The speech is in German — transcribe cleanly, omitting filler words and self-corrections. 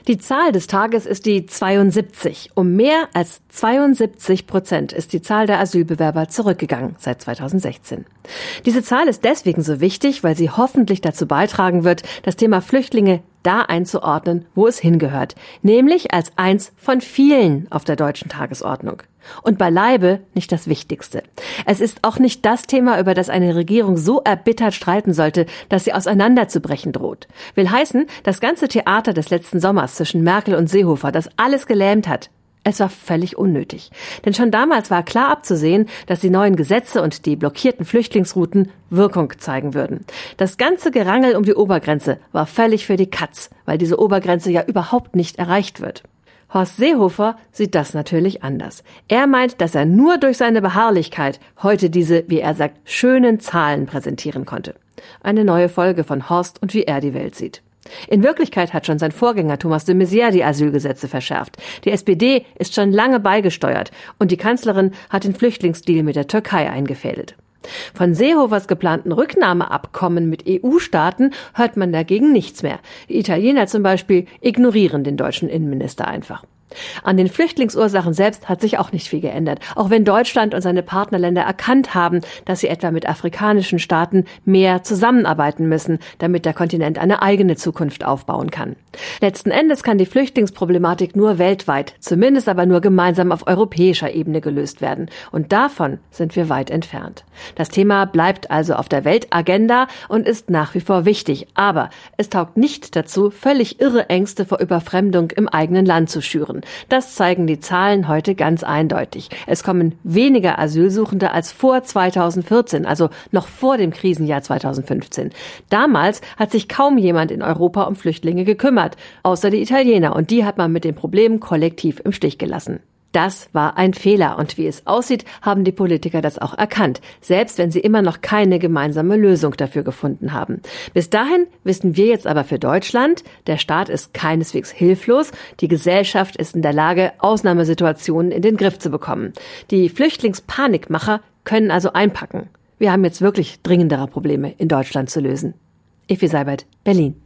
Die Zahl des Tages ist die 72. Um mehr als 72% ist die Zahl der Asylbewerber zurückgegangen seit 2016. Diese Zahl ist deswegen so wichtig, weil sie hoffentlich dazu beitragen wird, das Thema Flüchtlinge da einzuordnen, wo es hingehört, nämlich als eins von vielen auf der deutschen Tagesordnung. Und beileibe nicht das Wichtigste. Es ist auch nicht das Thema, über das eine Regierung so erbittert streiten sollte, dass sie auseinanderzubrechen droht. Will heißen, das ganze Theater des letzten Sommers zwischen Merkel und Seehofer, das alles gelähmt hat, es war völlig unnötig. Denn schon damals war klar abzusehen, dass die neuen Gesetze und die blockierten Flüchtlingsrouten Wirkung zeigen würden. Das ganze Gerangel um die Obergrenze war völlig für die Katz, weil diese Obergrenze ja überhaupt nicht erreicht wird. Horst Seehofer sieht das natürlich anders. Er meint, dass er nur durch seine Beharrlichkeit heute diese, wie er sagt, schönen Zahlen präsentieren konnte. Eine neue Folge von Horst und wie er die Welt sieht. In Wirklichkeit hat schon sein Vorgänger Thomas de Maizière die Asylgesetze verschärft. Die SPD ist schon lange beigesteuert und die Kanzlerin hat den Flüchtlingsdeal mit der Türkei eingefädelt. Von Seehofers geplanten Rücknahmeabkommen mit EU-Staaten hört man dagegen nichts mehr. Die Italiener zum Beispiel ignorieren den deutschen Innenminister einfach. An den Flüchtlingsursachen selbst hat sich auch nicht viel geändert, auch wenn Deutschland und seine Partnerländer erkannt haben, dass sie etwa mit afrikanischen Staaten mehr zusammenarbeiten müssen, damit der Kontinent eine eigene Zukunft aufbauen kann. Letzten Endes kann die Flüchtlingsproblematik nur weltweit, zumindest aber nur gemeinsam auf europäischer Ebene gelöst werden. Und davon sind wir weit entfernt. Das Thema bleibt also auf der Weltagenda und ist nach wie vor wichtig. Aber es taugt nicht dazu, völlig irre Ängste vor Überfremdung im eigenen Land zu schüren. Das zeigen die Zahlen heute ganz eindeutig. Es kommen weniger Asylsuchende als vor 2014, also noch vor dem Krisenjahr 2015. Damals hat sich kaum jemand in Europa um Flüchtlinge gekümmert, außer die Italiener. Und die hat man mit den Problemen kollektiv im Stich gelassen. Das war ein Fehler und wie es aussieht, haben die Politiker das auch erkannt, selbst wenn sie immer noch keine gemeinsame Lösung dafür gefunden haben. Bis dahin wissen wir jetzt aber für Deutschland, der Staat ist keineswegs hilflos, die Gesellschaft ist in der Lage, Ausnahmesituationen in den Griff zu bekommen. Die Flüchtlingspanikmacher können also einpacken. Wir haben jetzt wirklich dringendere Probleme in Deutschland zu lösen. Effi Seibert, Berlin.